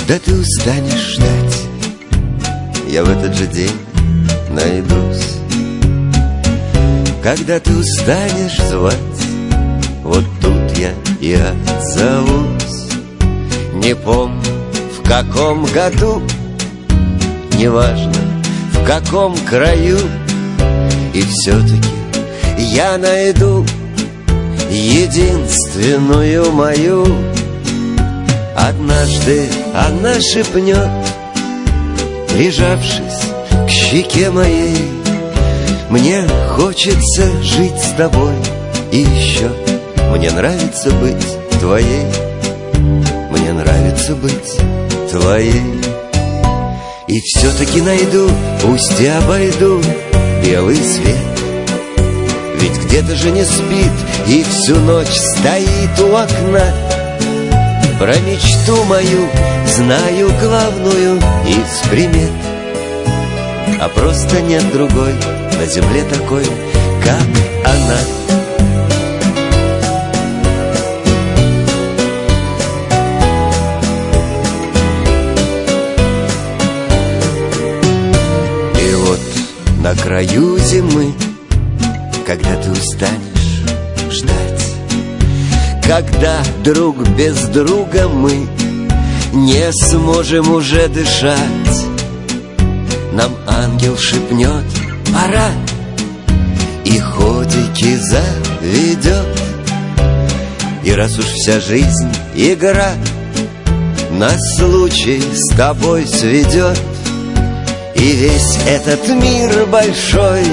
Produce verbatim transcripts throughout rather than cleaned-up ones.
Когда ты устанешь ждать, я в этот же день найдусь. Когда ты устанешь звать, вот тут я и отзовусь. Не помню, в каком году, неважно, в каком краю, и все-таки я найду единственную мою. Однажды она шепнет, прижавшись к щеке моей: мне хочется жить с тобой, и еще мне нравится быть твоей. Мне нравится быть твоей. И все-таки найду, пусть и обойду белый свет. Ведь где-то же не спит и всю ночь стоит у окна. Про мечту мою знаю главную из примет, а просто нет другой на земле такой, как она. И вот на краю зимы, когда ты устанешь ждать, когда друг без друга мы не сможем уже дышать, нам ангел шепнет: пора, и ходики заведет. И раз уж вся жизнь игра на случай с тобой сведет, и весь этот мир большой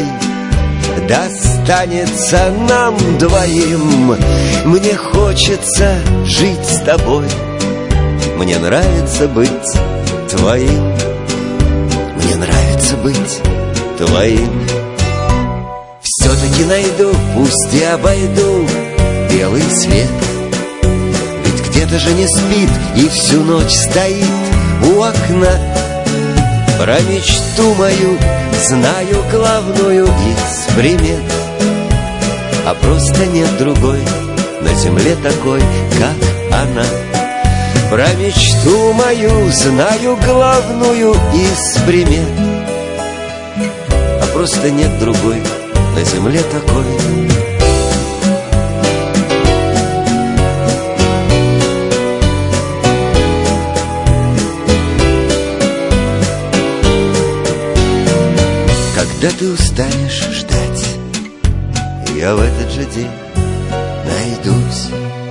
достанется нам двоим, мне хочется жить с тобой, мне нравится быть твоим. Мне нравится быть твоим. Все-таки найду, пусть и обойду белый свет. Ведь где-то же не спит и всю ночь стоит у окна. Про мечту мою знаю главную из примет, а просто нет другой на земле такой, как она. Про мечту мою знаю главную из примет, а просто нет другой на земле такой. Когда ты устанешь ждать, я в этот же день найдусь.